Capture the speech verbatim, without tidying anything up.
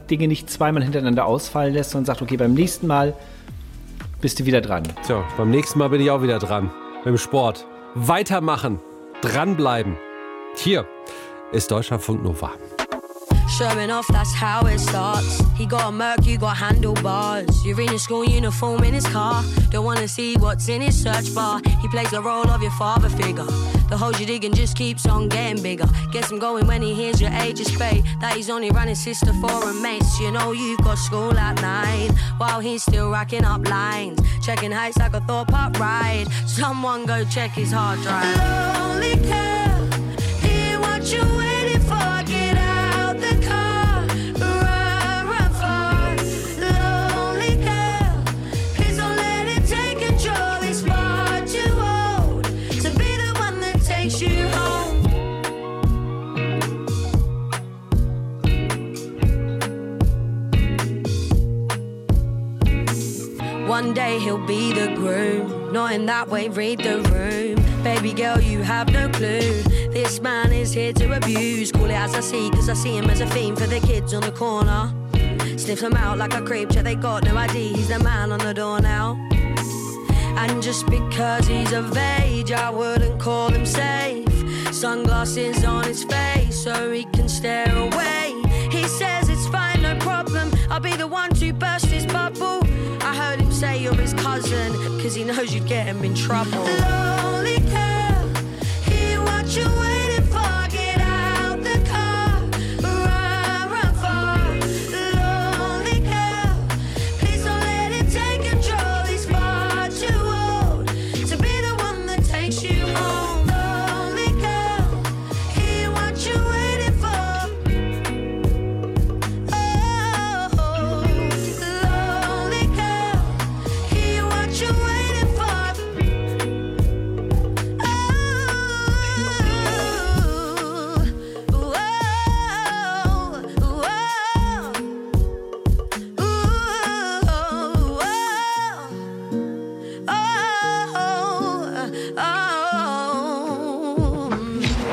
Dinge nicht zweimal hintereinander ausfallen lässt, sondern sagt, okay, beim nächsten Mal bist du wieder dran. Tja, beim nächsten Mal bin ich auch wieder dran. Mit dem Sport. Weitermachen. Dranbleiben. Hier ist Deutschlandfunk Nova. Showing off, that's how it starts. He got a Merc, you got handlebars. You're in a school uniform in his car. Don't wanna see what's in his search bar. He plays the role of your father figure. The holes you dig and just keeps on getting bigger. Gets him going when he hears your age is spade. That he's only running sister for a mates. You know you've got school at nine, while he's still racking up lines. Checking heights like a Thorpe Park ride. Someone go check his hard drive. Lonely girl, hear what you're waiting for. Get out the car, run, run far. Lonely girl, please don't let it take control. It's far too old to be the one that takes you home. One day he'll be the groom, not in that way, read the room. Baby girl, you have no clue. This man is here to abuse. Call it as I see, cause I see him as a fiend for the kids on the corner. Sniff them out like a creep, check they got no I D. He's the man on the door now. And just because he's of age, I wouldn't call him safe. Sunglasses on his face so he can stare away. He says it's fine, no problem, I'll be the one to burst his bubble. I heard him say you're his cousin, cause he knows you'd get him in trouble. Lonely girl.